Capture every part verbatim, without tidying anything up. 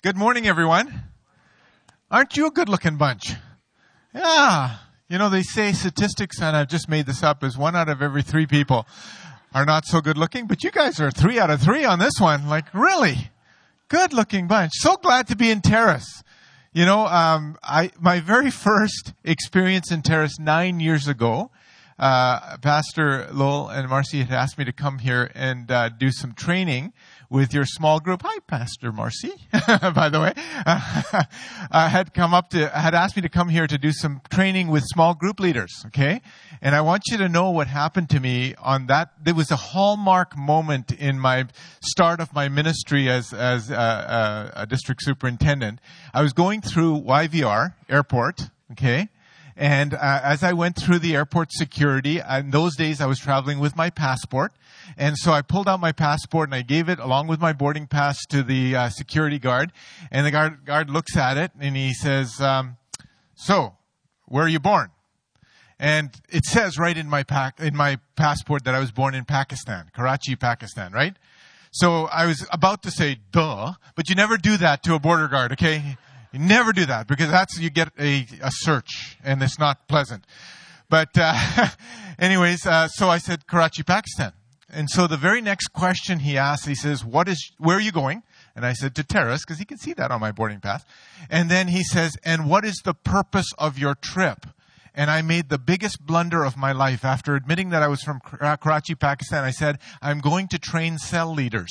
Good morning, everyone. Aren't you a good-looking bunch? Yeah. You know, they say statistics, and I've just made this up, is one out of every three people are not so good-looking, but you guys are three out of three on this one. Like, really? Good-looking bunch. So glad to be in Terrace. You know, um, I my very first experience in Terrace nine years ago, uh, Pastor Lowell and Marcy had asked me to come here and uh, do some training with your small group. Hi, Pastor Marcy, by the way. Uh, uh, had come up to, had asked me to come here to do some training with small group leaders, okay? And I want you to know what happened to me on that. There was a hallmark moment in my start of my ministry as, as a, a, a district superintendent. I was going through Y V R airport, okay? And uh, as I went through the airport security, in those days I was traveling with my passport. And so I pulled out my passport and I gave it along with my boarding pass to the uh, security guard. And the guard, guard looks at it and he says, um, so, where are you born? And it says right in my pack, in my passport that I was born in Pakistan, Karachi, Pakistan, right? So I was about to say, duh, but you never do that to a border guard, okay? You never do that because that's, you get a, a search and it's not pleasant. But, uh, anyways, uh, so I said Karachi, Pakistan. And so the very next question he asked, he says, what is, where are you going? And I said, to Terrace, because he can see that on my boarding pass. And then he says, and what is the purpose of your trip? And I made the biggest blunder of my life. After admitting that I was from Karachi, Pakistan, I said, I'm going to train cell leaders.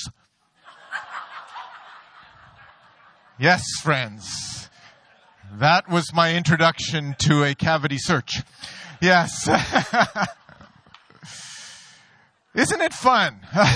Yes, friends. That was my introduction to a cavity search. Yes. Isn't it fun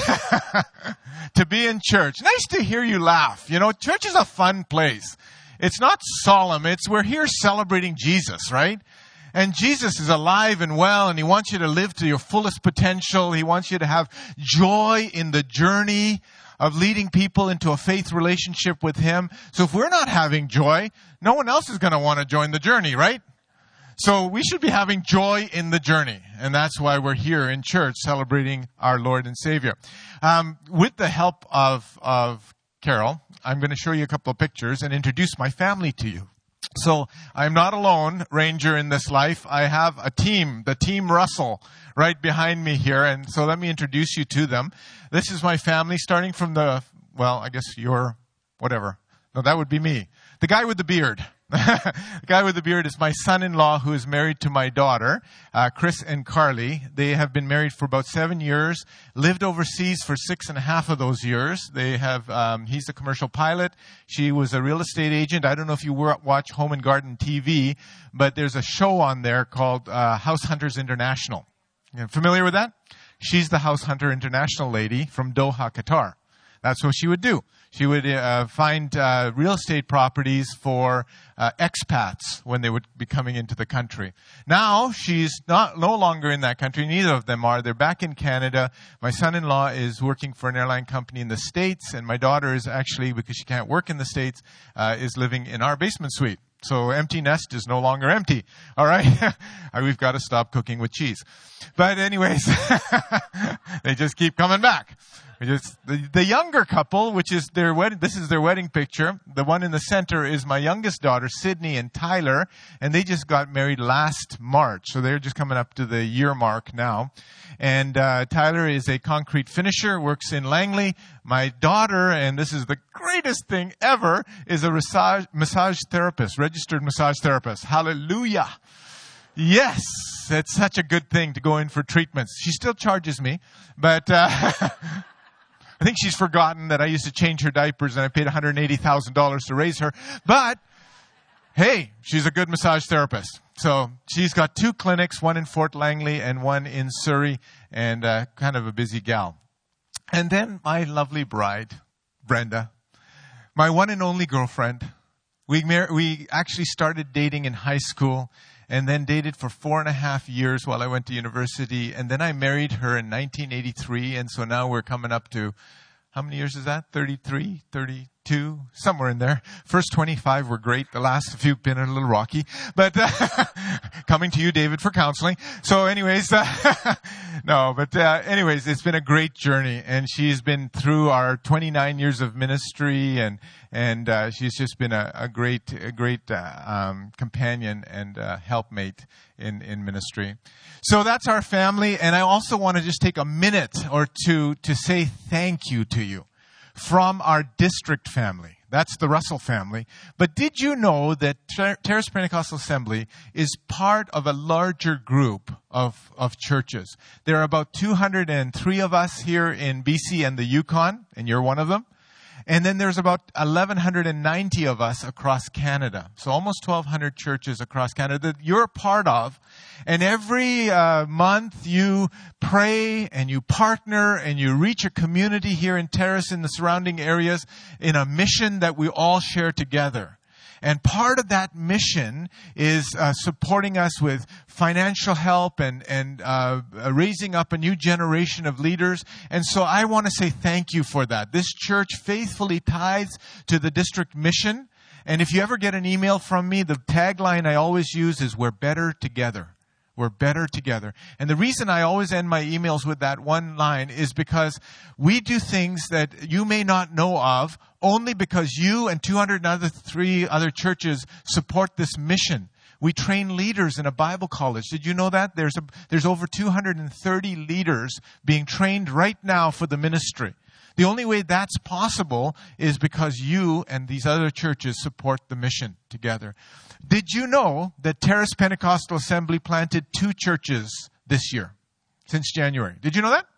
to be in church? Nice to hear you laugh. You know, church is a fun place. It's not solemn. It's we're here celebrating Jesus, right? And Jesus is alive and well, and he wants you to live to your fullest potential. He wants you to have joy in the journey of leading people into a faith relationship with him. So if we're not having joy, no one else is going to want to join the journey, right? So we should be having joy in the journey. And that's why we're here in church celebrating our Lord and Savior. Um, with the help of, of Carol, I'm going to show you a couple of pictures and introduce my family to you. So I'm not alone, Ranger, in this life. I have a team, the Team Russell, right behind me here. And so let me introduce you to them. This is my family, starting from the, well, I guess you're, whatever. No, that would be me. The guy with the beard. The guy with the beard is my son-in-law who is married to my daughter, uh, Chris and Carly. They have been married for about seven years, lived overseas for six and a half of those years. They have, um, he's a commercial pilot. She was a real estate agent. I don't know if you watch Home and Garden T V, but there's a show on there called uh, House Hunters International. You familiar with that? She's the House Hunter International lady from Doha, Qatar. That's what she would do. She would uh, find uh, real estate properties for uh, expats when they would be coming into the country. Now, she's not no longer in that country. Neither of them are. They're back in Canada. My son-in-law is working for an airline company in the States, and my daughter is actually, because she can't work in the States, uh, is living in our basement suite. So empty nest is no longer empty. All right? We've got to stop cooking with cheese. But anyways, they just keep coming back. Just, the, the younger couple, which is their wedding, this is their wedding picture. The one in the center is my youngest daughter, Sydney and Tyler, and they just got married last March. So they're just coming up to the year mark now. And uh, Tyler is a concrete finisher, works in Langley. My daughter, and this is the greatest thing ever, is a massage, massage therapist, registered massage therapist. Hallelujah. Yes, it's such a good thing to go in for treatments. She still charges me, but uh, I think she's forgotten that I used to change her diapers and I paid one hundred eighty thousand dollars to raise her. But, hey, she's a good massage therapist. So she's got two clinics, one in Fort Langley and one in Surrey, and uh, kind of a busy gal. And then my lovely bride, Brenda, my one and only girlfriend. We mar- we actually started dating in high school and then dated for four and a half years while I went to university. And then I married her in nineteen eighty-three. And so now we're coming up to, how many years is that? thirty-three, thirty, twenty-two, somewhere in there. First twenty-five were great. The last few been a little rocky. But uh, coming to you, David, for counseling. So anyways, uh, no, but uh, anyways, it's been a great journey. And she's been through our twenty-nine years of ministry, and and uh, she's just been a, a great, a great uh, um, companion and uh, helpmate in, in ministry. So that's our family. And I also want to just take a minute or two to say thank you to you from our district family. That's the Russell family. But did you know that Ter- Terrace Pentecostal Assembly is part of a larger group of, of churches? There are about two hundred three of us here in B C and the Yukon, and you're one of them. And then there's about eleven ninety of us across Canada. So almost twelve hundred churches across Canada that you're a part of. And every uh, month you pray and you partner and you reach a community here in Terrace and the surrounding areas in a mission that we all share together. And part of that mission is uh, supporting us with financial help and, and uh, raising up a new generation of leaders. And so I want to say thank you for that. This church faithfully tithes to the district mission. And if you ever get an email from me, the tagline I always use is, "We're better together." We're better together. And the reason I always end my emails with that one line is because we do things that you may not know of only because you and two hundred three other churches support this mission. We train leaders in a Bible college. Did you know that? There's a, there's over two hundred thirty leaders being trained right now for the ministry. The only way that's possible is because you and these other churches support the mission together. Did you know that Terrace Pentecostal Assembly planted two churches this year, since January? Did you know that?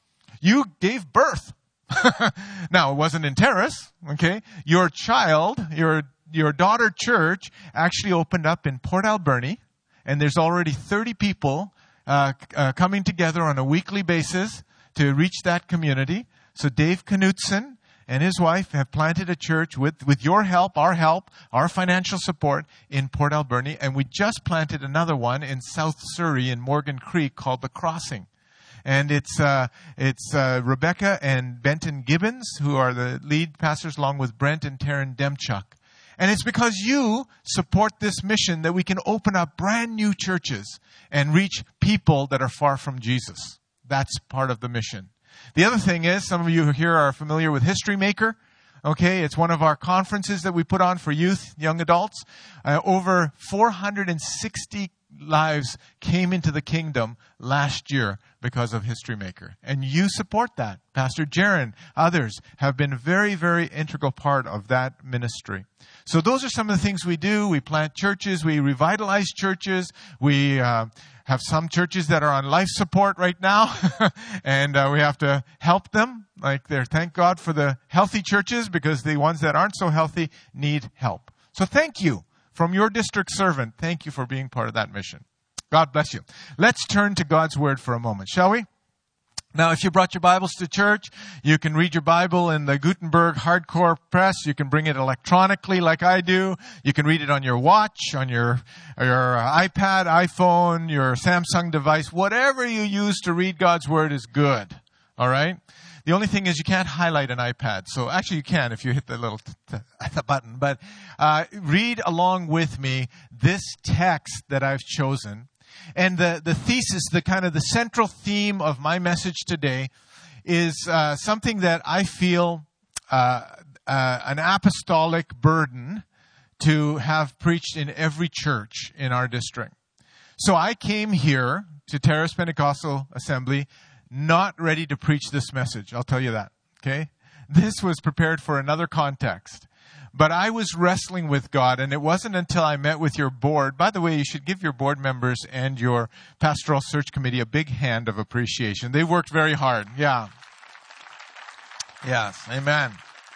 You gave birth. Now, it wasn't in Terrace, okay? Your child, your your daughter church actually opened up in Port Alberni, and there's already thirty people uh, uh, coming together on a weekly basis to reach that community. So Dave Knutson and his wife have planted a church with, with your help, our help, our financial support in Port Alberni. And we just planted another one in South Surrey in Morgan Creek called The Crossing. And it's uh, it's uh, Rebecca and Benton Gibbons, who are the lead pastors, along with Brent and Taryn Demchuk. And it's because you support this mission that we can open up brand new churches and reach people that are far from Jesus. That's part of the mission. The other thing is, some of you here are familiar with History Maker. Okay, it's one of our conferences that we put on for youth, young adults. Uh, over four hundred sixty lives came into the kingdom last year because of History Maker. And you support that. Pastor Jaron, others have been a very, very integral part of that ministry. So those are some of the things we do. We plant churches. We revitalize churches. We uh, have some churches that are on life support right now. and uh, we have to help them. Like they're, thank God for the healthy churches, because the ones that aren't so healthy need help. So thank you. From your district servant, thank you for being part of that mission. God bless you. Let's turn to God's Word for a moment, shall we? Now, if you brought your Bibles to church, you can read your Bible in the Gutenberg hardcore press. You can bring it electronically like I do. You can read it on your watch, on your, your iPad, iPhone, your Samsung device. Whatever you use to read God's Word is good. All right? The only thing is you can't highlight an iPad. So actually you can if you hit the little t- t- the button. But uh, read along with me this text that I've chosen. And the, the thesis, the kind of the central theme of my message today is uh, something that I feel uh, uh, an apostolic burden to have preached in every church in our district. So I came here to Terrace Pentecostal Assembly not ready to preach this message. I'll tell you that. Okay? This was prepared for another context. But I was wrestling with God, and it wasn't until I met with your board. By the way, you should give your board members and your pastoral search committee a big hand of appreciation. They worked very hard. Yeah. Yes. Amen.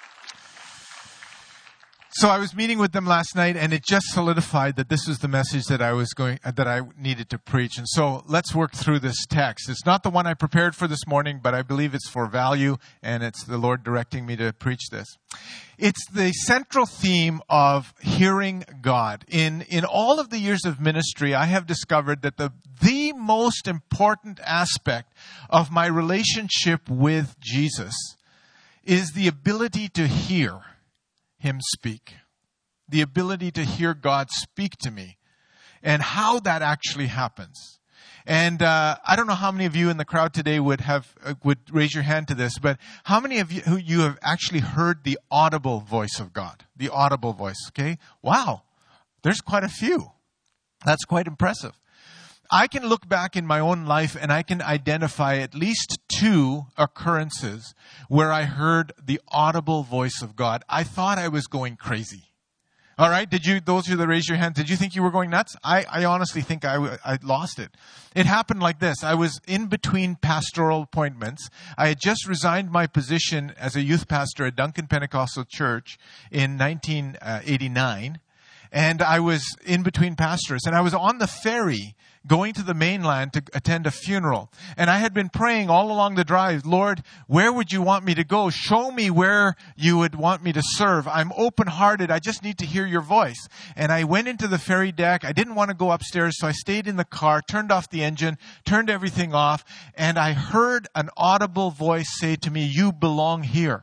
So I was meeting with them last night, and it just solidified that this was the message that I was going, uh, that I needed to preach. And so let's work through this text. It's not the one I prepared for this morning, but I believe it's for value, and it's the Lord directing me to preach this. It's the central theme of hearing God. In in all of the years of ministry, I have discovered that the the most important aspect of my relationship with Jesus is the ability to hear. Him speak. The ability to hear God speak to me and how that actually happens. And uh, I don't know how many of you in the crowd today would have uh, would raise your hand to this, but how many of you who you have actually heard the audible voice of God? The audible voice, okay? Wow, there's quite a few. That's quite impressive. I can look back in my own life and I can identify at least two occurrences where I heard the audible voice of God. I thought I was going crazy. All right, did you, those of you that raised your hand, did you think you were going nuts? I, I honestly think I, I lost it. It happened like this. I was in between pastoral appointments. I had just resigned my position as a youth pastor at Duncan Pentecostal Church in nineteen eighty-nine. And I was in between pastors. And I was on the ferry going to the mainland to attend a funeral. And I had been praying all along the drive, Lord, where would you want me to go? Show me where you would want me to serve. I'm open-hearted. I just need to hear your voice. And I went into the ferry deck. I didn't want to go upstairs, so I stayed in the car, turned off the engine, turned everything off, and I heard an audible voice say to me, you belong here.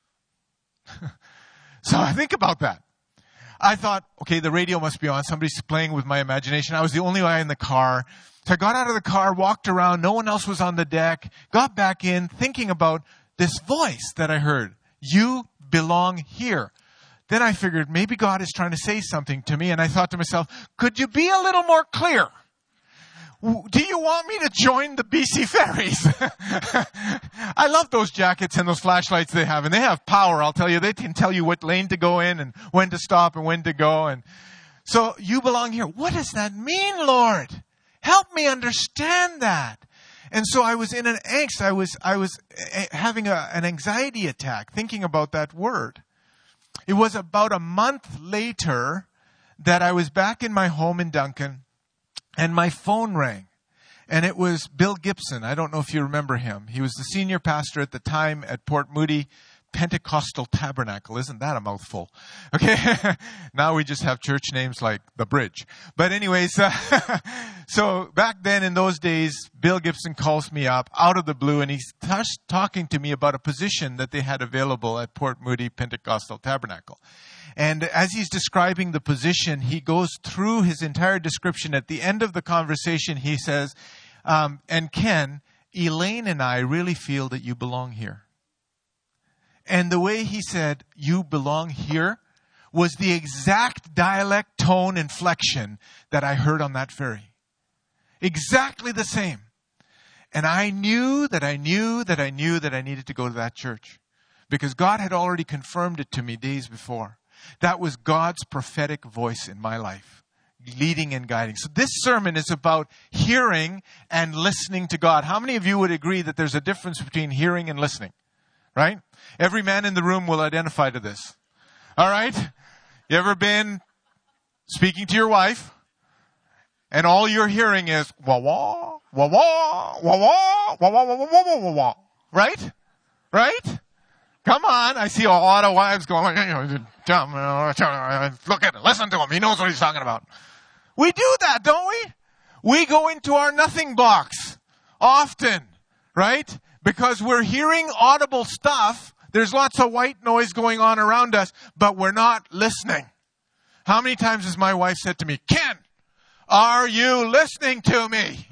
So I think about that. I thought, okay, the radio must be on. Somebody's playing with my imagination. I was the only guy in the car. So I got out of the car, walked around. No one else was on the deck. Got back in, thinking about this voice that I heard. You belong here. Then I figured maybe God is trying to say something to me. And I thought to myself, could you be a little more clear? Do you want me to join the B C Ferries? I love those jackets and those flashlights they have. And they have power, I'll tell you. They can tell you what lane to go in and when to stop and when to go. And so you belong here. What does that mean, Lord? Help me understand that. And so I was in an angst. I was, I was having a, an anxiety attack thinking about that word. It was about a month later that I was back in my home in Duncan. And my phone rang, and it was Bill Gibson. I don't know if you remember him. He was the senior pastor at the time at Port Moody Pentecostal Tabernacle. Isn't that a mouthful? Okay, now we just have church names like The Bridge. But anyways, uh, so back then in those days, Bill Gibson calls me up out of the blue, and he's t- talking to me about a position that they had available at Port Moody Pentecostal Tabernacle. And as he's describing the position, he goes through his entire description. At the end of the conversation, he says, um, and Ken, Elaine and I really feel that you belong here. And the way he said, you belong here, was the exact dialect, tone, inflection that I heard on that ferry. Exactly the same. And I knew that I knew that I knew that I needed to go to that church. Because God had already confirmed it to me days before. That was God's prophetic voice in my life, leading and guiding. So this sermon is about hearing and listening to God. How many of you would agree that there's a difference between hearing and listening? Right? Every man in the room will identify to this. All right? You ever been speaking to your wife and all you're hearing is wah wah, wah wah, wah wah, wah wah, wah wah, wah wah, wah. Right? Right? Come on. I see a lot of wives going, look at it. Listen to him. He knows what he's talking about. We do that, don't we? We go into our nothing box often, right? Because we're hearing audible stuff. There's lots of white noise going on around us, but we're not listening. How many times has my wife said to me, Ken, are you listening to me?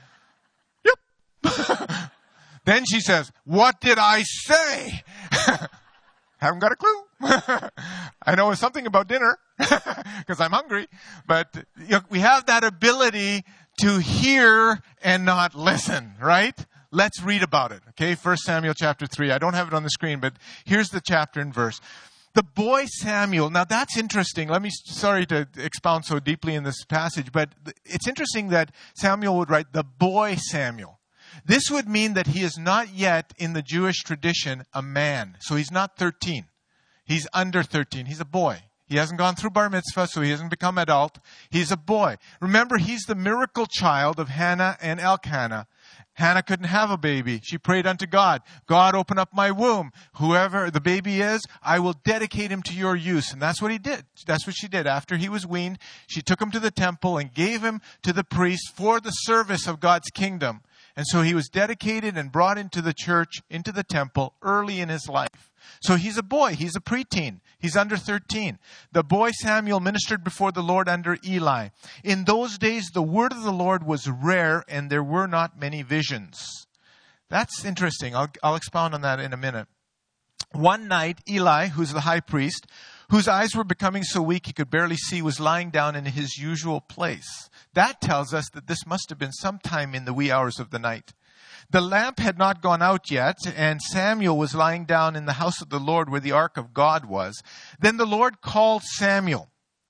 Yep. Then she says, what did I say? Haven't got a clue. I know it's something about dinner because I'm hungry. But you know, we have that ability to hear and not listen, right? Let's read about it. Okay, First Samuel chapter three. I don't have it on the screen, but here's the chapter and verse. The boy Samuel. Now that's interesting. Let me, sorry to expound so deeply in this passage, but it's interesting that Samuel would write the boy Samuel. This would mean that he is not yet in the Jewish tradition a man. So he's not thirteen. He's under thirteen. He's a boy. He hasn't gone through bar mitzvah, so he hasn't become adult. He's a boy. Remember, he's the miracle child of Hannah and Elkanah. Hannah couldn't have a baby. She prayed unto God. God, open up my womb. Whoever the baby is, I will dedicate him to your use. And that's what he did. That's what she did. After he was weaned, she took him to the temple and gave him to the priest for the service of God's kingdom. And so he was dedicated and brought into the church, into the temple early in his life. So he's a boy. He's a preteen. He's under thirteen. The boy Samuel ministered before the Lord under Eli. In those days, the word of the Lord was rare, and there were not many visions. That's interesting. I'll, I'll expound on that in a minute. One night, Eli, who's the high priest, whose eyes were becoming so weak he could barely see, was lying down in his usual place. That tells us that this must have been sometime in the wee hours of the night. The lamp had not gone out yet, and Samuel was lying down in the house of the Lord where the ark of God was. Then the Lord called Samuel.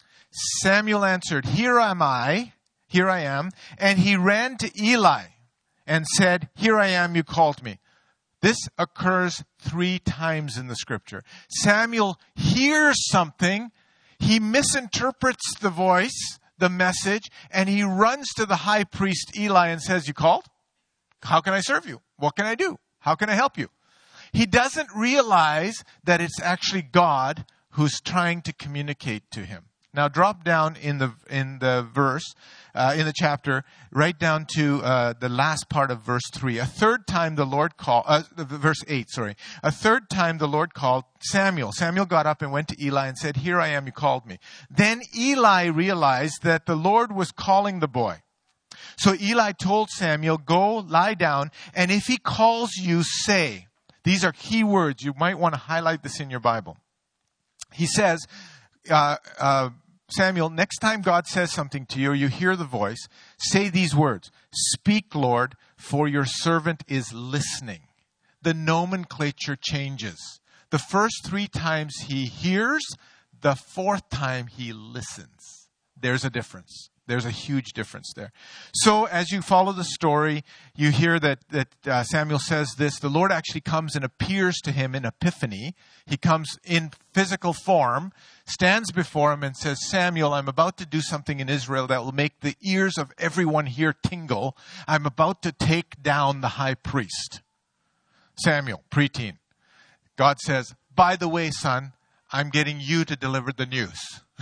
Samuel answered, "Here am I, here I am." And he ran to Eli and said, "Here I am, you called me." This occurs three times in the scripture. Samuel hears something, he misinterprets the voice, the message, and he runs to the high priest Eli and says, "You called? How can I serve you? What can I do? How can I help you?" He doesn't realize that it's actually God who's trying to communicate to him. Now drop down in the in the verse, uh, in the chapter, right down to uh, the last part of verse three. A third time the Lord called, uh, verse eight, sorry. A third time the Lord called Samuel. Samuel got up and went to Eli and said, "Here I am, you called me." Then Eli realized that the Lord was calling the boy. So Eli told Samuel, "Go lie down, and if he calls you, say." These are key words. You might want to highlight this in your Bible. He says, uh, uh, Samuel, next time God says something to you or you hear the voice, say these words, "Speak, Lord, for your servant is listening." The nomenclature changes. The first three times he hears, the fourth time he listens. There's a difference. There's a huge difference there. So as you follow the story, you hear that, that uh, Samuel says this. The Lord actually comes and appears to him in Epiphany. He comes in physical form, stands before him and says, "Samuel, I'm about to do something in Israel that will make the ears of everyone here tingle. I'm about to take down the high priest." Samuel, preteen. God says, "By the way, son, I'm getting you to deliver the news."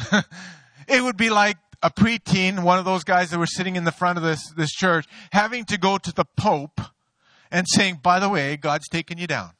It would be like a preteen, one of those guys that were sitting in the front of this, this church, having to go to the Pope and saying, "By the way, God's taking you down.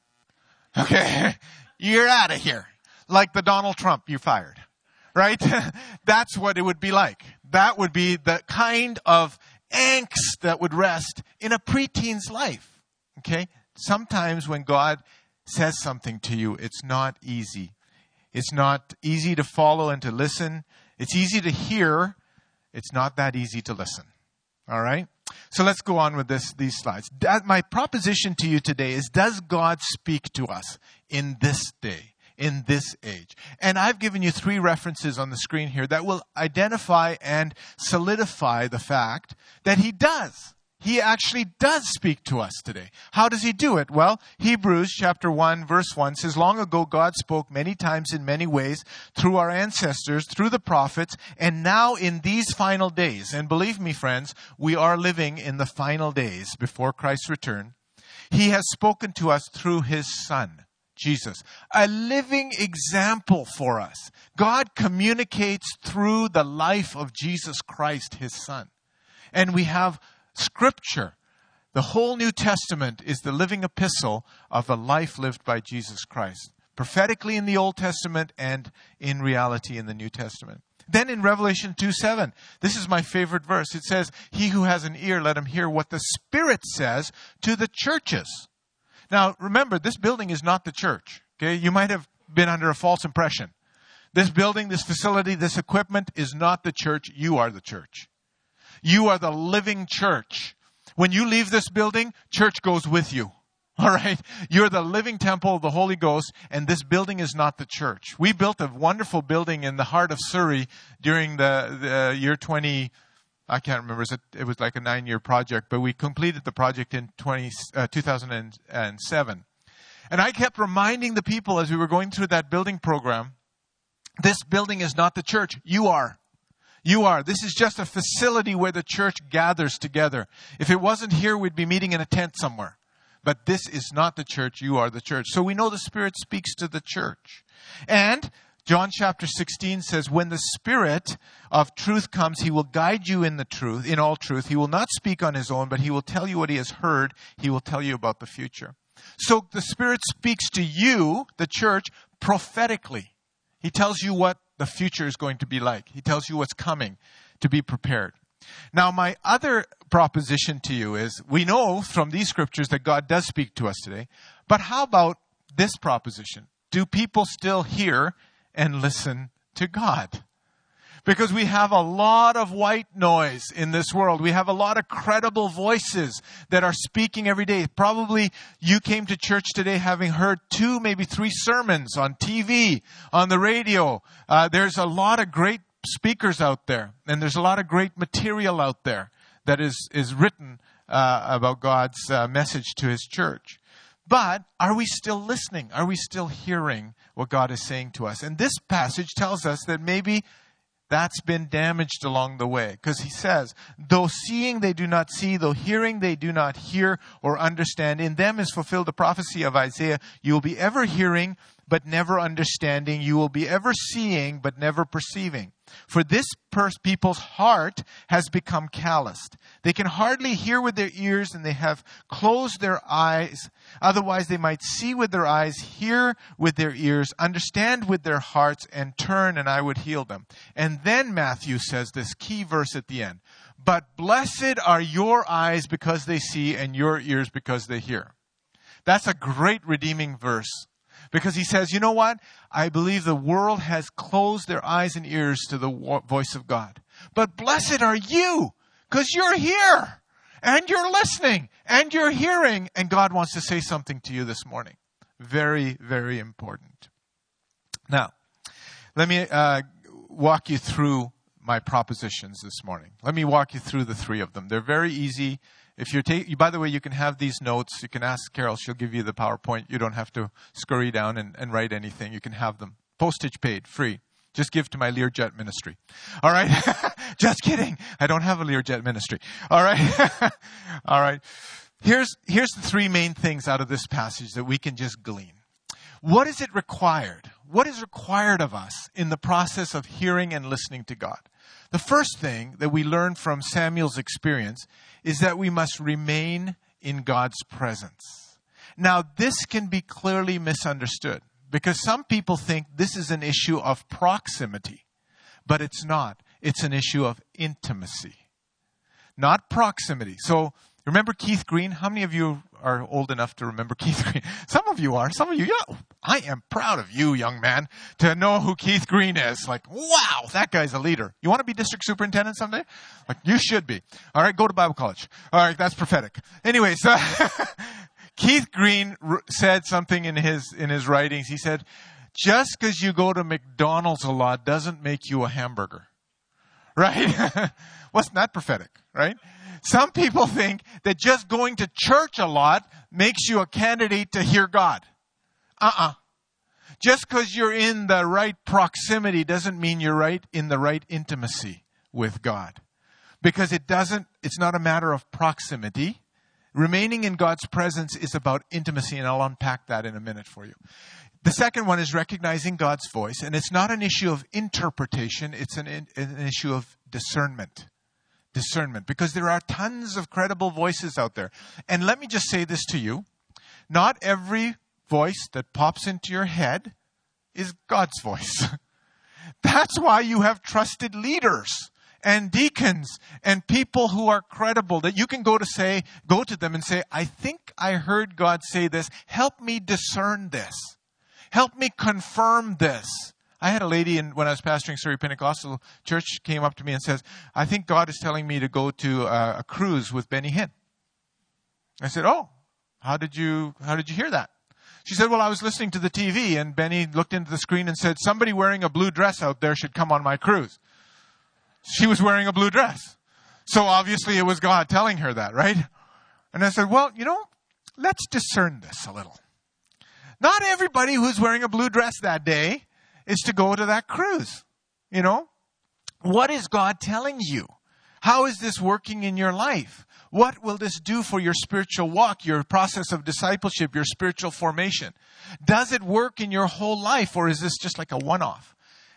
Okay, you're out of here." Like the Donald Trump, you're fired. Right? That's what it would be like. That would be the kind of angst that would rest in a preteen's life. Okay? Sometimes when God says something to you, it's not easy. It's not easy to follow and to listen. It's easy to hear. It's not that easy to listen. All right? So let's go on with this, these slides. That, my proposition to you today is, does God speak to us in this day, in this age? And I've given you three references on the screen here that will identify and solidify the fact that he does. He actually does speak to us today. How does he do it? Well, Hebrews chapter one, verse one says, "Long ago God spoke many times in many ways through our ancestors, through the prophets, and now in these final days." And believe me, friends, we are living in the final days before Christ's return. "He has spoken to us through his Son, Jesus." A living example for us. God communicates through the life of Jesus Christ, his Son. And we have Scripture. The whole New Testament is the living epistle of a life lived by Jesus Christ. Prophetically in the Old Testament and in reality in the New Testament. Then in Revelation two seven, this is my favorite verse. It says, "He who has an ear, let him hear what the Spirit says to the churches." Now remember, this building is not the church. Okay, you might have been under a false impression. This building, this facility, this equipment is not the church. You are the church. You are the living church. When you leave this building, church goes with you. All right? You're the living temple of the Holy Ghost, and this building is not the church. We built a wonderful building in the heart of Surrey during the, the year twenty, I can't remember, it was like a nine-year project, but we completed the project in twenty, uh, two thousand seven. And I kept reminding the people as we were going through that building program, this building is not the church. You are. You are. This is just a facility where the church gathers together. If it wasn't here, we'd be meeting in a tent somewhere. But this is not the church. You are the church. So we know the Spirit speaks to the church. And John chapter sixteen says, "When the Spirit of truth comes, he will guide you in the truth, in all truth. He will not speak on his own, but he will tell you what he has heard. He will tell you about the future." So the Spirit speaks to you, the church, prophetically. He tells you what the future is going to be like. He tells you what's coming, to be prepared. Now, my other proposition to you is, we know from these scriptures that God does speak to us today, but how about this proposition? Do people still hear and listen to God? Because we have a lot of white noise in this world. We have a lot of credible voices that are speaking every day. Probably you came to church today having heard two, maybe three sermons on T V, on the radio. Uh, there's a lot of great speakers out there. And there's a lot of great material out there that is, is written uh, about God's uh, message to His church. But are we still listening? Are we still hearing what God is saying to us? And this passage tells us that maybe that's been damaged along the way. Because he says, though seeing they do not see, though hearing they do not hear or understand, in them is fulfilled the prophecy of Isaiah. You will be ever hearing, but never understanding. You will be ever seeing, but never perceiving. For this pers- people's heart has become calloused. They can hardly hear with their ears, and they have closed their eyes. Otherwise, they might see with their eyes, hear with their ears, understand with their hearts, and turn, and I would heal them. And then Matthew says this key verse at the end. But blessed are your eyes because they see, and your ears because they hear. That's a great redeeming verse. Because he says, you know what? I believe the world has closed their eyes and ears to the voice of God. But blessed are you, because you're here, and you're listening, and you're hearing, and God wants to say something to you this morning. Very, very important. Now, let me uh, walk you through my propositions this morning. Let me walk you through the three of them. They're very easy. If you're taking, by the way, you can have these notes. You can ask Carol. She'll give you the PowerPoint. You don't have to scurry down and, and write anything. You can have them. Postage paid, free. Just give to my Learjet ministry. All right? Just kidding. I don't have a Learjet ministry. All right? All right. Here's, here's the three main things out of this passage that we can just glean. What is it required? What is required of us in the process of hearing and listening to God? The first thing that we learn from Samuel's experience is that we must remain in God's presence. Now, this can be clearly misunderstood because some people think this is an issue of proximity, but it's not. It's an issue of intimacy, not proximity. So, remember Keith Green? How many of you are old enough to remember Keith Green? Some of you are. Some of you, yeah. I am proud of you, young man, to know who Keith Green is. Like, wow, that guy's a leader. You want to be district superintendent someday? Like, you should be. All right, go to Bible college. All right, that's prophetic. Anyways, uh, Keith Green r- said something in his in his writings. He said, just because you go to McDonald's a lot doesn't make you a hamburger. Right? Wasn't that prophetic, right? Some people think that just going to church a lot makes you a candidate to hear God. Uh-uh. Just because you're in the right proximity doesn't mean you're right in the right intimacy with God. Because it doesn't, it's not a matter of proximity. Remaining in God's presence is about intimacy, and I'll unpack that in a minute for you. The second one is recognizing God's voice, and it's not an issue of interpretation, it's an, an issue of discernment. Discernment, because there are tons of credible voices out there. And let me just say this to you. Not every voice that pops into your head is God's voice. That's why you have trusted leaders and deacons and people who are credible that you can go to say, go to them and say, I think I heard God say this. Help me discern this. Help me confirm this. I had a lady in, when I was pastoring Surrey Pentecostal Church came up to me and says, I think God is telling me to go to a, a cruise with Benny Hinn. I said, oh, how did you, how did you hear that? She said, well, I was listening to the T V and Benny looked into the screen and said, somebody wearing a blue dress out there should come on my cruise. She was wearing a blue dress. So obviously it was God telling her that, right? And I said, well, you know, let's discern this a little. Not everybody who's wearing a blue dress that day is to go to that cruise. You know, what is God telling you? How is this working in your life? What will this do for your spiritual walk, your process of discipleship, your spiritual formation? Does it work in your whole life, or is this just like a one-off?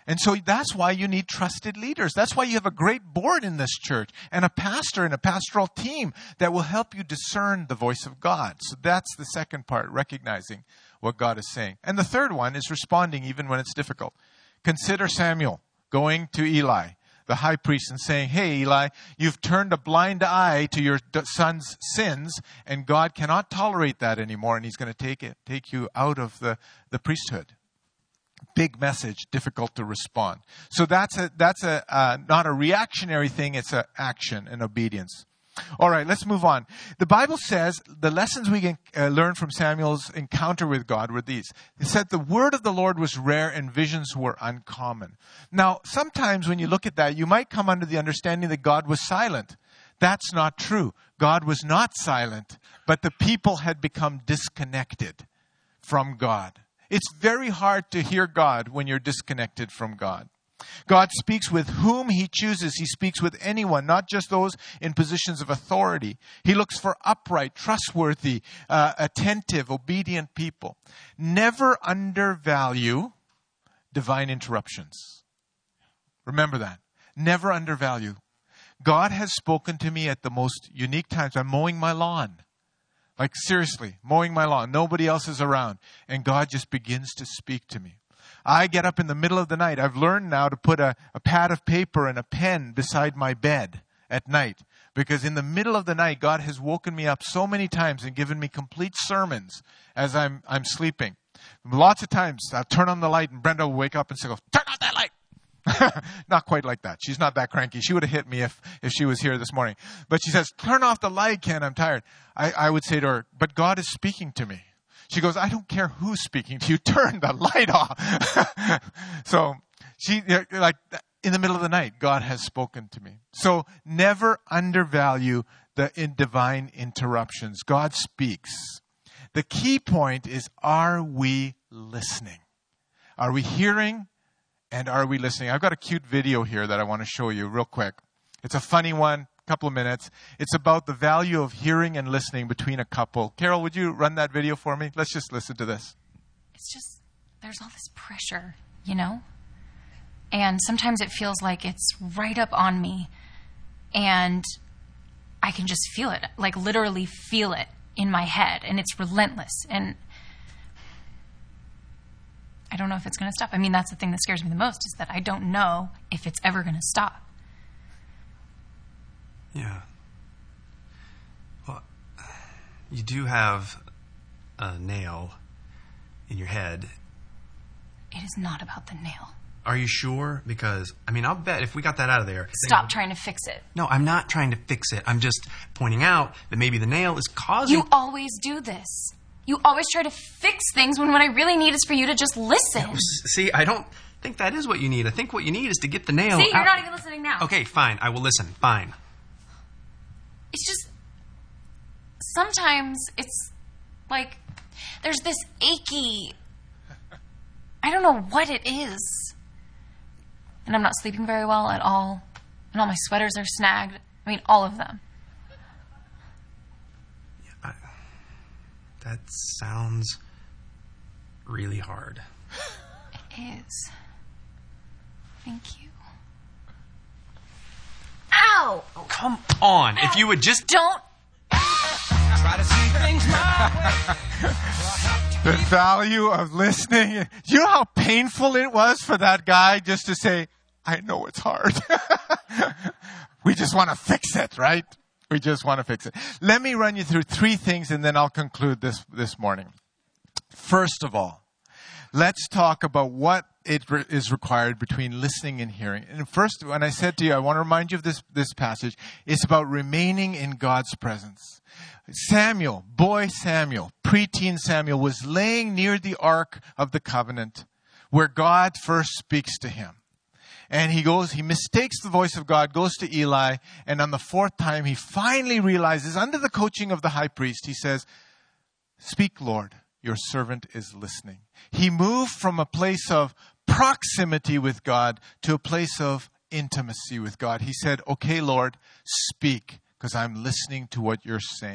And so that's why you need trusted leaders. That's why you have a great board in this church and a pastor and a pastoral team that will help you discern the voice of God. So that's the second part, recognizing what God is saying. And the third one is responding even when it's difficult. Consider Samuel going to Eli, the high priest, and saying, hey, Eli, you've turned a blind eye to your son's sins, and God cannot tolerate that anymore, and he's going to take it, take you out of the, the priesthood. Big message, difficult to respond. So that's a that's a uh, not a reactionary thing. It's an action and obedience. All right, let's move on. The Bible says the lessons we can uh, learn from Samuel's encounter with God were these. It said the word of the Lord was rare and visions were uncommon. Now, sometimes when you look at that, you might come under the understanding that God was silent. That's not true. God was not silent, but the people had become disconnected from God. It's very hard to hear God when you're disconnected from God. God speaks with whom he chooses. He speaks with anyone, not just those in positions of authority. He looks for upright, trustworthy, uh, attentive, obedient people. Never undervalue divine interruptions. Remember that. Never undervalue. God has spoken to me at the most unique times. I'm mowing my lawn. Like seriously, mowing my lawn. Nobody else is around. And God just begins to speak to me. I get up in the middle of the night. I've learned now to put a, a pad of paper and a pen beside my bed at night. Because in the middle of the night, God has woken me up so many times and given me complete sermons as I'm I'm sleeping. Lots of times I'll turn on the light and Brenda will wake up and say, turn off that light. Not quite like that. She's not that cranky. She would have hit me if, if she was here this morning. But she says, turn off the light, Ken. I'm tired. I, I would say to her, but God is speaking to me. She goes, I don't care who's speaking to you. Turn the light off. So she, like in the middle of the night, God has spoken to me. So never undervalue the in divine interruptions. God speaks. The key point is, are we listening? Are we hearing? And are we listening? I've got a cute video here that I want to show you real quick. It's a funny one, a couple of minutes. It's about the value of hearing and listening between a couple. Carol, would you run that video for me? Let's just listen to this. It's just, there's all this pressure, you know? And sometimes it feels like it's right up on me. And I can just feel it, like literally feel it in my head. And it's relentless. And I don't know if it's going to stop. I mean, that's the thing that scares me the most, is that I don't know if it's ever going to stop. Yeah. Well, you do have a nail in your head. It is not about the nail. Are you sure? Because, I mean, I'll bet if we got that out of there... Stop trying to fix it. No, I'm not trying to fix it. I'm just pointing out that maybe the nail is causing... You always do this. You always try to fix things when what I really need is for you to just listen. Yeah, see, I don't think that is what you need. I think what you need is to get the nail See, you're out. not even listening now. Okay, fine. I will listen. Fine. It's just... Sometimes it's like there's this achy... I don't know what it is. And I'm not sleeping very well at all. And all my sweaters are snagged. I mean, all of them. Yeah, I, that sounds really hard. It is. Thank you. Ow! Oh, come on. Ow. If you would just... Don't... Try to see things my way. The value of listening. Do you know how painful it was for that guy just to say, I know it's hard. We just want to fix it, right? We just want to fix it. Let me run you through three things and then I'll conclude this this morning. First of all, let's talk about what it re- is required between listening and hearing. And first, when I said to you, I want to remind you of this, this passage, it's about remaining in God's presence. Samuel, boy Samuel, preteen Samuel, was laying near the Ark of the Covenant where God first speaks to him. And he goes, he mistakes the voice of God, goes to Eli, and on the fourth time he finally realizes, under the coaching of the high priest, he says, speak, Lord, your servant is listening. He moved from a place of proximity with God to a place of intimacy with God. He said, okay, Lord, speak, because I'm listening to what you're saying.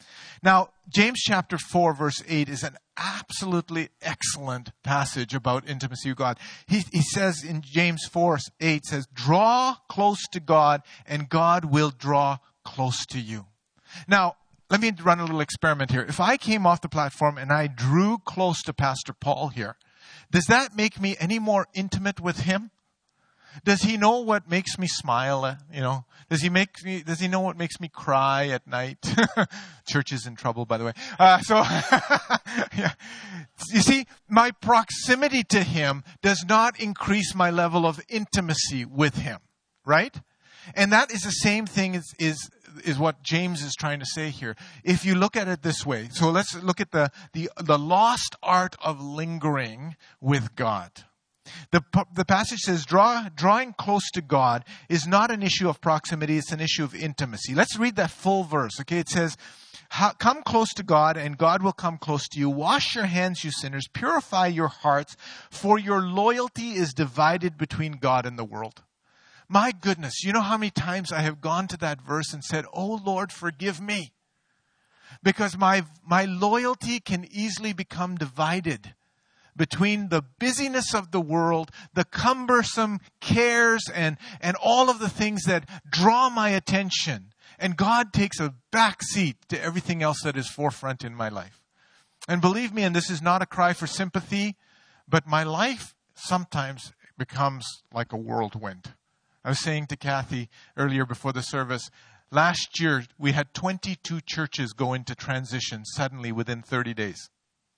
Now, James chapter four, verse eight is an absolutely excellent passage about intimacy with God. He, he says in James four, eight says, draw close to God and God will draw close to you. Now, let me run a little experiment here. If I came off the platform and I drew close to Pastor Paul here, does that make me any more intimate with him? Does he know what makes me smile? Uh, you know, does he make me? Does he know what makes me cry at night? Church is in trouble, by the way. Uh, so, yeah. You see, my proximity to him does not increase my level of intimacy with him, right? And that is the same thing as is is what James is trying to say here. If you look at it this way, so let's look at the the the lost art of lingering with God. The, the passage says, Draw, drawing close to God is not an issue of proximity, it's an issue of intimacy. Let's read that full verse, okay? It says, come close to God and God will come close to you. Wash your hands, you sinners. Purify your hearts, for your loyalty is divided between God and the world. My goodness, you know how many times I have gone to that verse and said, oh Lord, forgive me. Because my, my loyalty can easily become divided between the busyness of the world, the cumbersome cares, and, and all of the things that draw my attention. And God takes a back seat to everything else that is forefront in my life. And believe me, and this is not a cry for sympathy, but my life sometimes becomes like a whirlwind. I was saying to Kathy earlier before the service, last year we had twenty-two churches go into transition suddenly within thirty days.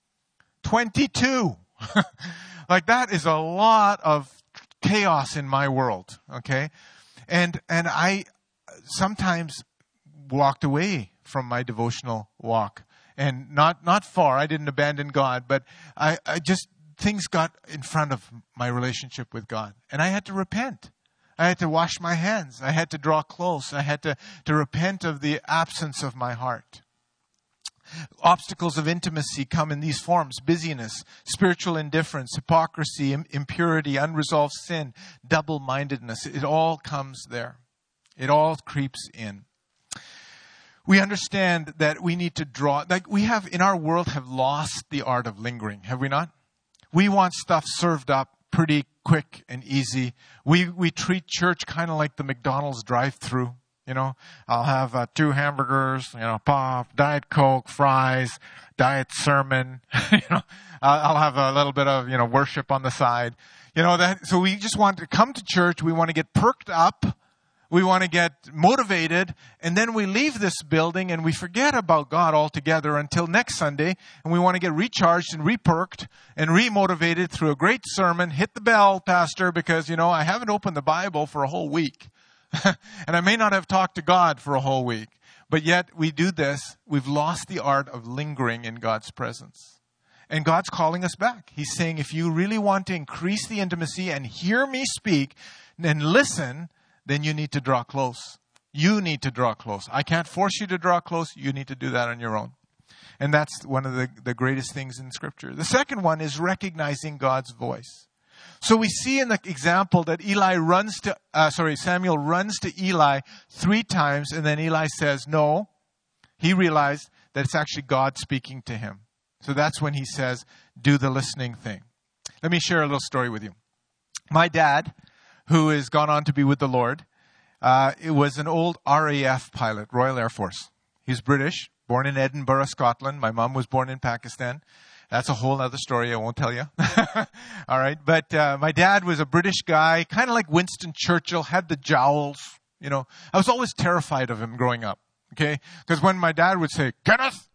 twenty-two! Like that is a lot of chaos in my world, okay? And and I sometimes walked away from my devotional walk. And not, not far, I didn't abandon God, but I, I just, things got in front of my relationship with God. And I had to repent. I had to wash my hands. I had to draw close. I had to, to repent of the absence of my heart. Obstacles of intimacy come in these forms: busyness, spiritual indifference, hypocrisy, impurity, unresolved sin, double-mindedness. It all comes there. It all creeps in. We understand that we need to draw, like we have in our world have lost the art of lingering, have we not? We want stuff served up pretty quick and easy. We we treat church kind of like the McDonald's drive-through. You know, I'll have uh, two hamburgers, you know, pop, Diet Coke, fries, diet sermon. you know, I'll have a little bit of, you know, worship on the side. You know, that. So we just want to come to church. We want to get perked up. We want to get motivated. And then we leave this building and we forget about God altogether until next Sunday. And we want to get recharged and re-perked and re-motivated through a great sermon. Hit the bell, Pastor, because, you know, I haven't opened the Bible for a whole week. And I may not have talked to God for a whole week. But yet we do this. We've lost the art of lingering in God's presence. And God's calling us back. He's saying, if you really want to increase the intimacy and hear me speak and listen, then you need to draw close. You need to draw close. I can't force you to draw close. You need to do that on your own. And that's one of the, the greatest things in Scripture. The second one is recognizing God's voice. So we see in the example that Eli runs to, uh, sorry, Samuel runs to Eli three times, and then Eli says no. He realized that it's actually God speaking to him. So that's when he says, do the listening thing. Let me share a little story with you. My dad, who has gone on to be with the Lord, uh, it was an old R A F pilot, Royal Air Force. He's British, born in Edinburgh, Scotland. My mom was born in Pakistan. That's a whole other story I won't tell you. All right. But uh, my dad was a British guy, kind of like Winston Churchill, had the jowls. You know, I was always terrified of him growing up. Okay. Because when my dad would say, Kenneth,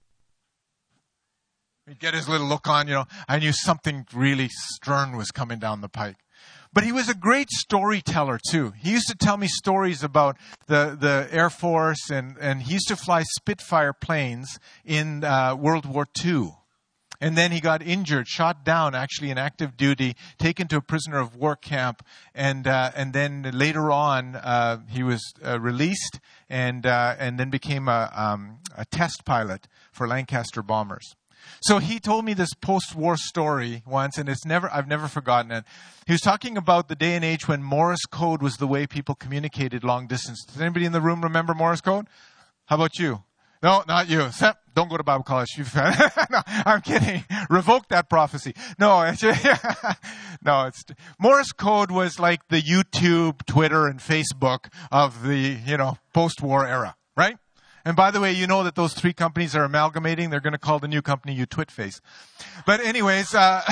he'd get his little look on, you know, I knew something really stern was coming down the pike. But he was a great storyteller too. He used to tell me stories about the, the Air Force, and, and he used to fly Spitfire planes in uh, World War Two. And then he got injured, shot down, actually in active duty, taken to a prisoner of war camp. And uh, and then later on, uh, he was uh, released and uh, and then became a, um, a test pilot for Lancaster bombers. So he told me this post-war story once, and it's never I've never forgotten it. He was talking about the day and age when Morse code was the way people communicated long distance. Does anybody in the room remember Morse code? How about you? No, not you. Sep, don't go to Bible college. No, I'm kidding. Revoke that prophecy. No, it's, no, it's, Morse code was like the YouTube, Twitter, and Facebook of the, you know, post-war era, right? And by the way, you know that those three companies are amalgamating. They're going to call the new company UTwitface. But anyways, uh,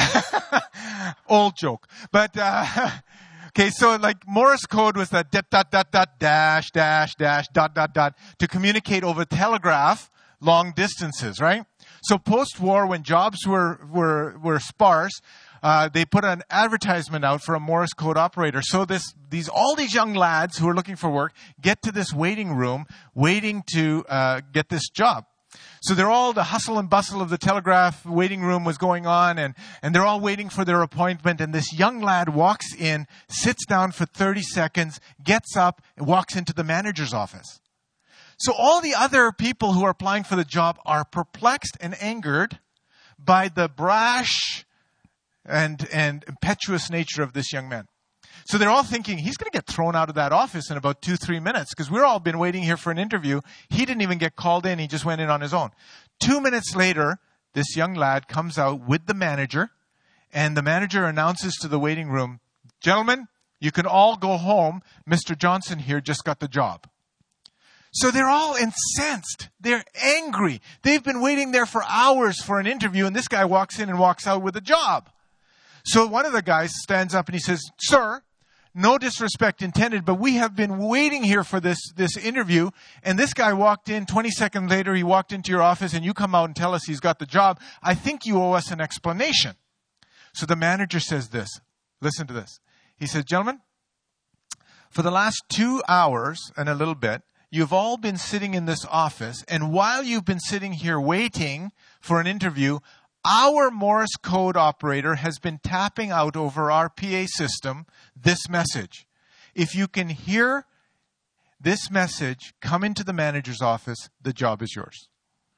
old joke. But, uh, okay, so like Morse code was that dot, dot, dot, dot, dash, dash, dash, dot, dot, dot, to communicate over telegraph long distances, right? So post-war, when jobs were, were, were sparse, uh, they put an advertisement out for a Morse code operator. So this, these, all these young lads who are looking for work get to this waiting room, waiting to, uh, get this job. So they're all, the hustle and bustle of the telegraph waiting room was going on, and, and they're all waiting for their appointment. And this young lad walks in, sits down for thirty seconds, gets up, and walks into the manager's office. So all the other people who are applying for the job are perplexed and angered by the brash and, and impetuous nature of this young man. So they're all thinking, he's going to get thrown out of that office in about two, three minutes because we've all been waiting here for an interview. He didn't even get called in. He just went in on his own. Two minutes later, this young lad comes out with the manager, and the manager announces to the waiting room, gentlemen, you can all go home. Mister Johnson here just got the job. So they're all incensed. They're angry. They've been waiting there for hours for an interview, and this guy walks in and walks out with a job. So one of the guys stands up and he says, sir, no disrespect intended, but we have been waiting here for this, this interview, and this guy walked in, twenty seconds later he walked into your office, and you come out and tell us he's got the job. I think you owe us an explanation. So the manager says this. Listen to this. He says, gentlemen, for the last two hours and a little bit, you've all been sitting in this office, and while you've been sitting here waiting for an interview, our Morse code operator has been tapping out over our P A system this message. If you can hear this message come into the manager's office, the job is yours.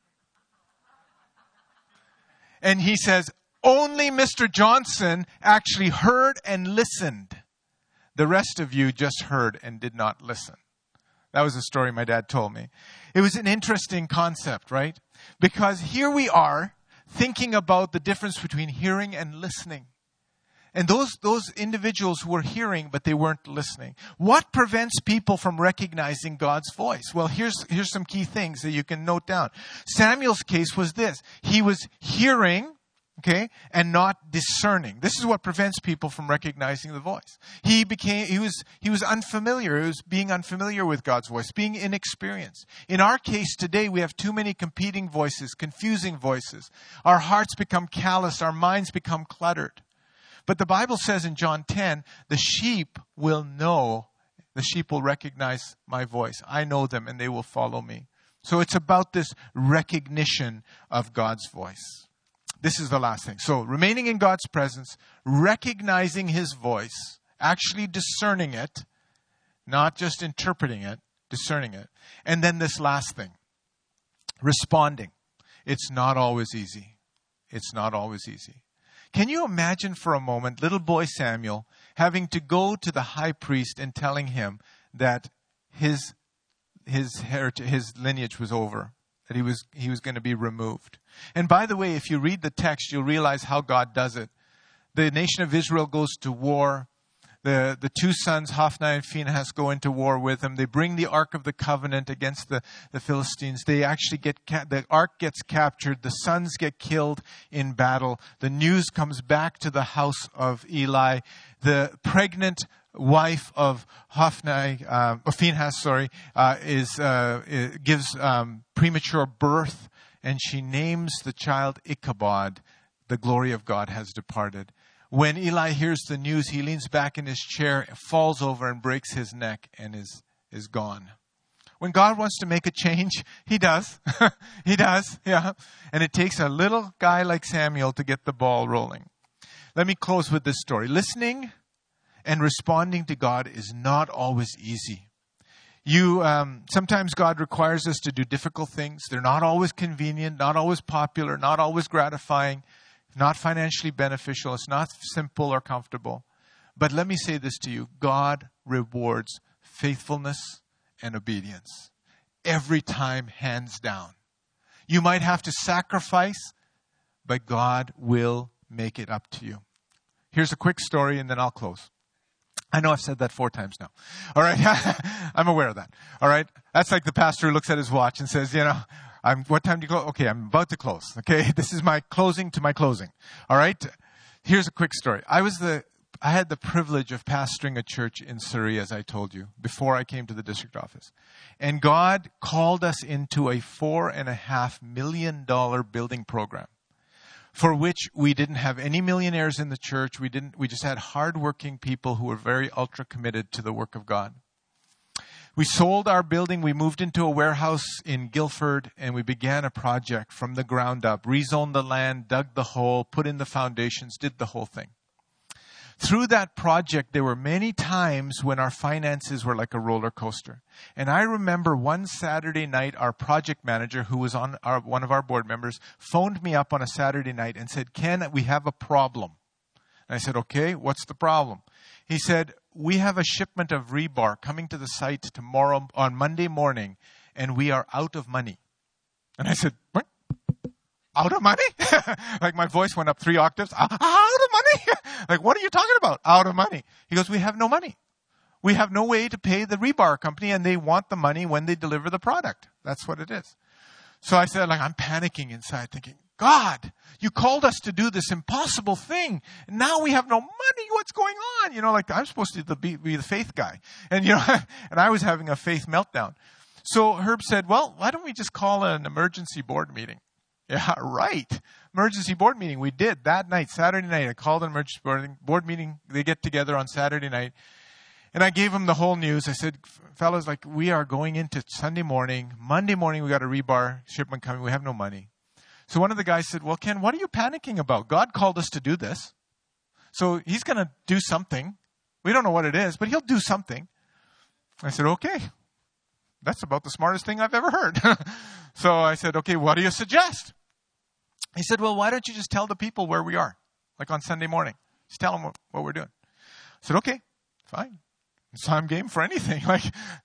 And he says, only Mister Johnson actually heard and listened. The rest of you just heard and did not listen. That was a story my dad told me. It was an interesting concept, right? Because here we are thinking about the difference between hearing and listening. And those, those individuals who were hearing, but they weren't listening. What prevents people from recognizing God's voice? Well, here's, here's some key things that you can note down. Samuel's case was this. He was hearing, okay, and not discerning. This is what prevents people from recognizing the voice. He became, he was, he was unfamiliar. He was being unfamiliar with God's voice, being inexperienced. In our case today, we have too many competing voices, confusing voices. Our hearts become callous. Our minds become cluttered. But the Bible says in John ten, the sheep will know, the sheep will recognize my voice. I know them and they will follow me. So it's about this recognition of God's voice. This is the last thing. So remaining in God's presence, recognizing His voice, actually discerning it, not just interpreting it, discerning it. And then this last thing, responding. It's not always easy. It's not always easy. Can you imagine for a moment little boy Samuel having to go to the high priest and telling him that his his heritage, his lineage was over? That he was he was going to be removed. And by the way, if you read the text, you'll realize how God does it. The nation of Israel goes to war. The, the two sons, Hophni and Phinehas, go into war with him. They bring the Ark of the Covenant against the, the Philistines. They actually get, ca- the Ark gets captured. The sons get killed in battle. The news comes back to the house of Eli. The pregnant wife of Hophni, uh, of Phinehas, sorry, uh, is, uh, gives, um, premature birth, and she names the child Ichabod. The glory of God has departed. When Eli hears the news, he leans back in his chair, falls over and breaks his neck and is, is gone. When God wants to make a change, He does. He does, yeah. And it takes a little guy like Samuel to get the ball rolling. Let me close with this story. Listening and responding to God is not always easy. You, um, sometimes God requires us to do difficult things. They're not always convenient, not always popular, not always gratifying. Not financially beneficial. It's not simple or comfortable. But let me say this to you. God rewards faithfulness and obedience. Every time, hands down. You might have to sacrifice, but God will make it up to you. Here's a quick story, and then I'll close. I know I've said that four times now. All right. I'm aware of that. All right. That's like the pastor who looks at his watch and says, you know, I'm, what time do you close? Okay, I'm about to close. Okay. This is my closing to my closing. All right. Here's a quick story. I was the, I had the privilege of pastoring a church in Surrey, as I told you, before I came to the district office. And God called us into a four and a half million dollar building program, for which we didn't have any millionaires in the church. We didn't, we just had hardworking people who were very ultra committed to the work of God. We sold our building. We moved into a warehouse in Guildford, and we began a project from the ground up, rezoned the land, dug the hole, put in the foundations, did the whole thing. Through that project, there were many times when our finances were like a roller coaster. And I remember one Saturday night, our project manager, who was on our, one of our board members, phoned me up on a Saturday night and said, Ken, we have a problem. And I said, okay, what's the problem? He said, we have a shipment of rebar coming to the site tomorrow on Monday morning, and we are out of money. And I said, what? Out of money? Like my voice went up three octaves. Out of money? Like, what are you talking about? Out of money. He goes, we have no money. We have no way to pay the rebar company, and they want the money when they deliver the product. That's what it is. So I said, like, I'm panicking inside thinking, God, you called us to do this impossible thing. And now we have no money. What's going on? You know, like I'm supposed to be, be the faith guy. And, you know, and I was having a faith meltdown. So Herb said, well, why don't we just call an emergency board meeting? Yeah, right. Emergency board meeting. We did that night, Saturday night. I called an emergency board, board meeting. They get together on Saturday night. And I gave them the whole news. I said, fellas, like we are going into Sunday morning. Monday morning, we got a rebar shipment coming. We have no money. So one of the guys said, well, Ken, what are you panicking about? God called us to do this. So he's going to do something. We don't know what it is, but he'll do something. I said, okay. That's about the smartest thing I've ever heard. So I said, okay, what do you suggest? He said, well, why don't you just tell the people where we are? Like on Sunday morning. Just tell them what, what we're doing. I said, okay, fine. So I'm game for anything. Like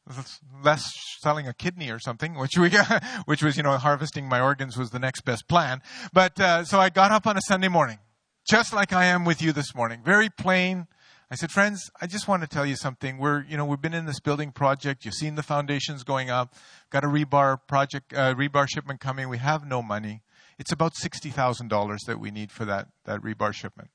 less selling a kidney or something, which we got, which was, you know, harvesting my organs was the next best plan. But uh, so I got up on a Sunday morning, just like I am with you this morning. Very plain. I said, friends, I just want to tell you something. We're, you know, we've been in this building project. You've seen the foundations going up. Got a rebar project, uh, rebar shipment coming. We have no money. It's about sixty thousand dollars that we need for that, that rebar shipment.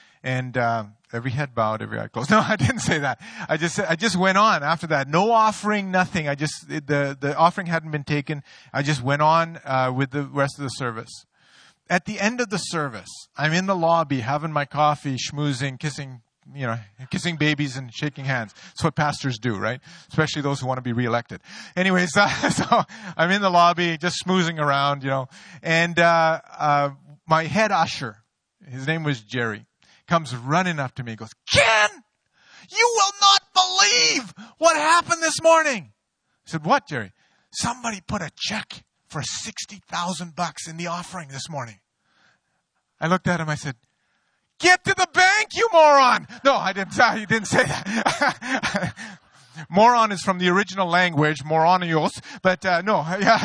And uh, every head bowed, every eye closed. No, I didn't say that. I just I just went on after that. No offering, nothing. I just the the offering hadn't been taken. I just went on uh, with the rest of the service. At the end of the service, I'm in the lobby having my coffee, schmoozing, kissing, you know, kissing babies and shaking hands. That's what pastors do, right? Especially those who want to be reelected. Anyways, uh, so I'm in the lobby, just schmoozing around, you know, and uh, uh, my head usher, his name was Jerry, comes running up to me and goes, Ken, you will not believe what happened this morning. I said, what, Jerry? Somebody put a check for sixty thousand bucks in the offering this morning. I looked at him. I said, get to the bank, you moron. No, I didn't, I didn't say that. Moron is from the original language, moronios. But uh, no,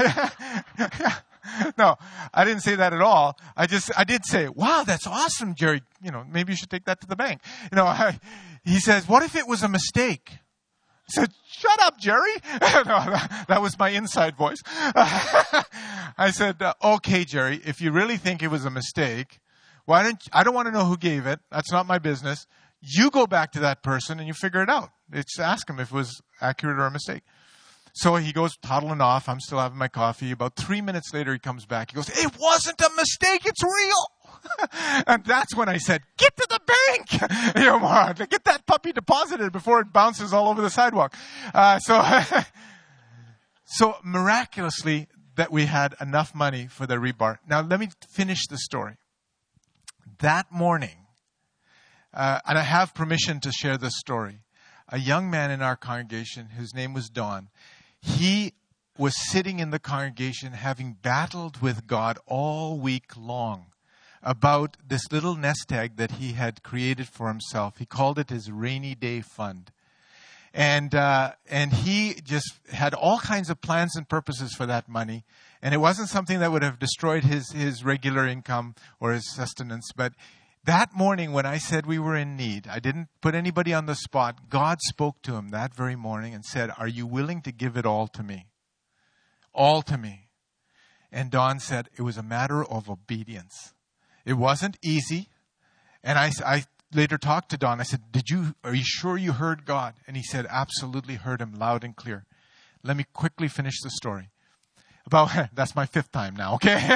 no, I didn't say that at all. I just, I did say, wow, that's awesome, Jerry. You know, maybe you should take that to the bank. You know, I, he says, what if it was a mistake? I said, shut up, Jerry. No, that, that was my inside voice. I said, uh, okay, Jerry, if you really think it was a mistake, why don't, I don't want to know who gave it. That's not my business. You go back to that person and you figure it out. It's ask him if it was accurate or a mistake. So he goes toddling off. I'm still having my coffee. About three minutes later, he comes back. He goes, it wasn't a mistake. It's real. And that's when I said, get to the bank. You know, moron, get that puppy deposited before it bounces all over the sidewalk. Uh, so, so miraculously that we had enough money for the rebar. Now, let me finish the story. That morning, uh, and I have permission to share this story, a young man in our congregation, whose name was Don, he was sitting in the congregation having battled with God all week long about this little nest egg that he had created for himself. He called it his rainy day fund. And uh, and he just had all kinds of plans and purposes for that money. And it wasn't something that would have destroyed his, his regular income or his sustenance. But that morning when I said we were in need, I didn't put anybody on the spot. God spoke to him that very morning and said, are you willing to give it all to me? All to me. And Don said it was a matter of obedience. It wasn't easy. And I, I later talked to Don. I said, "Did you? Are you sure you heard God?" And he said, "Absolutely heard him loud and clear." Let me quickly finish the story. About that's my fifth time now. Okay.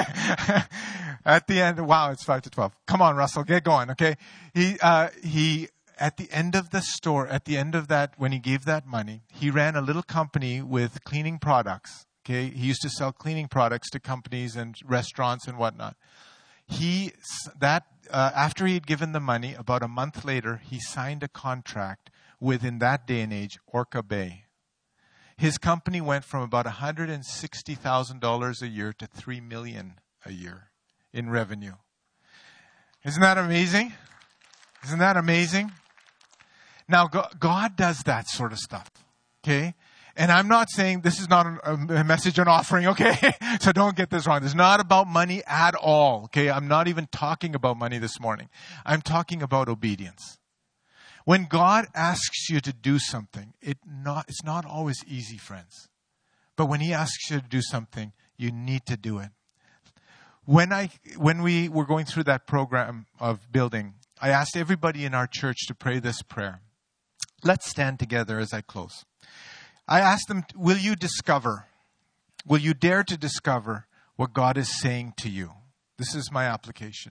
At the end, wow, it's five to twelve. Come on, Russell, get going. Okay. He uh, he at the end of the store, at the end of that, when he gave that money, he ran a little company with cleaning products. Okay. He used to sell cleaning products to companies and restaurants and whatnot. He that uh, after he had given the money, about a month later, he signed a contract with, in that day and age, Orca Bay. His company went from about one hundred sixty thousand dollars a year to three million dollars a year in revenue. Isn't that amazing? Isn't that amazing? Now, God does that sort of stuff. Okay? And I'm not saying this is not a message on offering, okay? So don't get this wrong. It's not about money at all, okay? I'm not even talking about money this morning. I'm talking about obedience. When God asks you to do something, it not, it's not always easy, friends. But when he asks you to do something, you need to do it. When I, when we were going through that program of building, I asked everybody in our church to pray this prayer. Let's stand together as I close. I asked them, will you discover, will you dare to discover what God is saying to you? This is my application.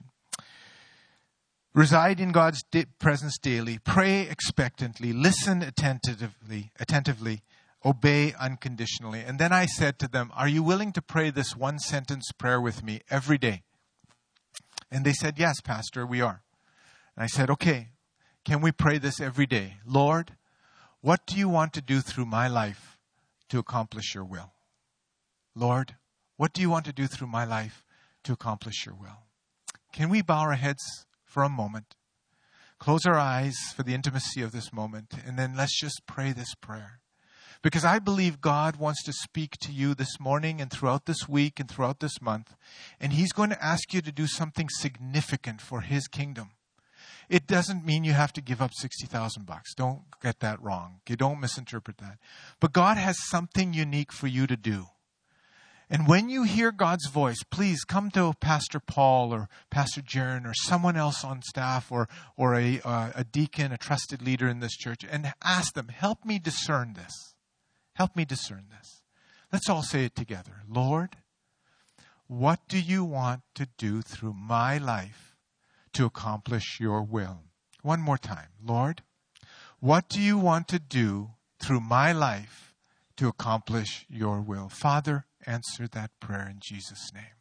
Reside in God's di- presence daily. Pray expectantly. Listen attentively, attentively. Obey unconditionally. And then I said to them, are you willing to pray this one sentence prayer with me every day? And they said, yes, Pastor, we are. And I said, okay, can we pray this every day? Lord, what do you want to do through my life to accomplish your will? Lord, what do you want to do through my life to accomplish your will? Can we bow our heads for a moment? Close our eyes for the intimacy of this moment, and then let's just pray this prayer. Because I believe God wants to speak to you this morning and throughout this week and throughout this month, and he's going to ask you to do something significant for his kingdom. It doesn't mean you have to give up sixty thousand bucks. Don't get that wrong. Okay, don't misinterpret that. But God has something unique for you to do. And when you hear God's voice, please come to Pastor Paul or Pastor Jaron or someone else on staff or, or a, uh, a deacon, a trusted leader in this church, and ask them, help me discern this. Help me discern this. Let's all say it together. Lord, what do you want to do through my life to accomplish your will? One more time. Lord, what do you want to do through my life to accomplish your will? Father, answer that prayer in Jesus' name.